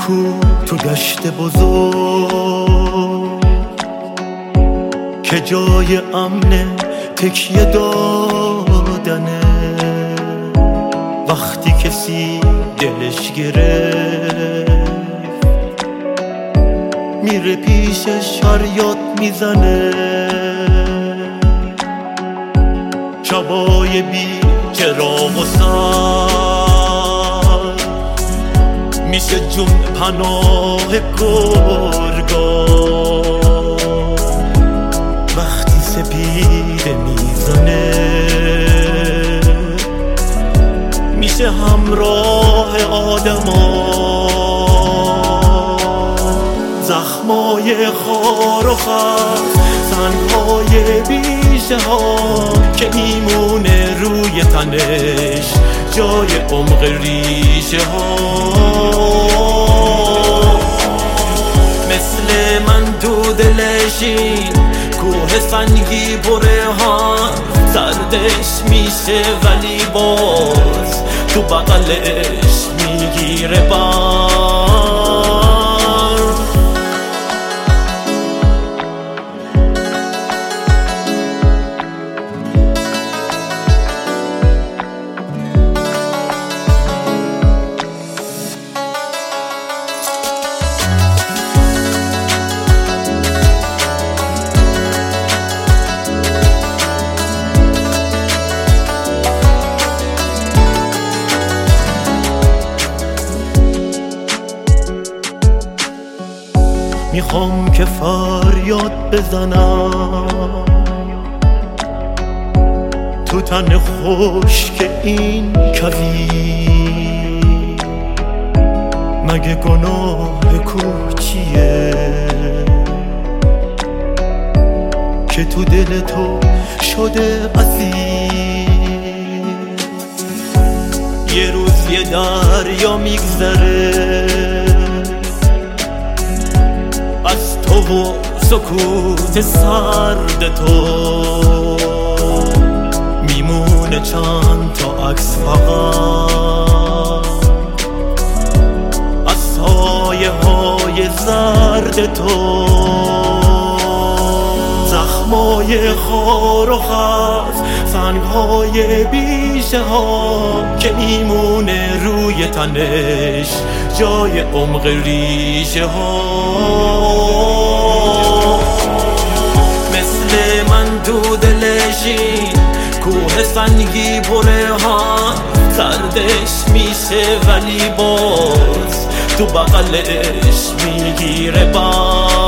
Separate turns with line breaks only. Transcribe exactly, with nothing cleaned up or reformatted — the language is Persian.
کو تو دشت بزرگ که جای امن تکیه دادنه، وقتی کسی دلش گرفت میره پیشش فریاد میزنه. شبای بی چراغ و سر میشه جون پناه گرگا، وقتی سپیده میزنه میشه همراه آدما. زخمای خار و خس، سنگهای بیشه ها که میمونه روی تنش جای عمق ریشه ها. مثل من تو دلشین کوه سنگی پره ها، سردش میشه ولی باز تو بغلش میگیره بار. میخوام که فریاد بزنم تو تن خشک این کویر، مگه گناه کوچیه که تو دل تو شده اسیر. یه روز یه دریا میگذره از تو و سکوت سرد تو، میمونه چند تا عکس فقط از سایه های زرد تو. زخمای خار و خس، سنگهای بیشه ها که میمونه روی تنش جای عمق ریشه ها. مثل من تو دلشین کوه سنگی پره ها، سردش میشه ولی باز تو بغلش میگیره بار.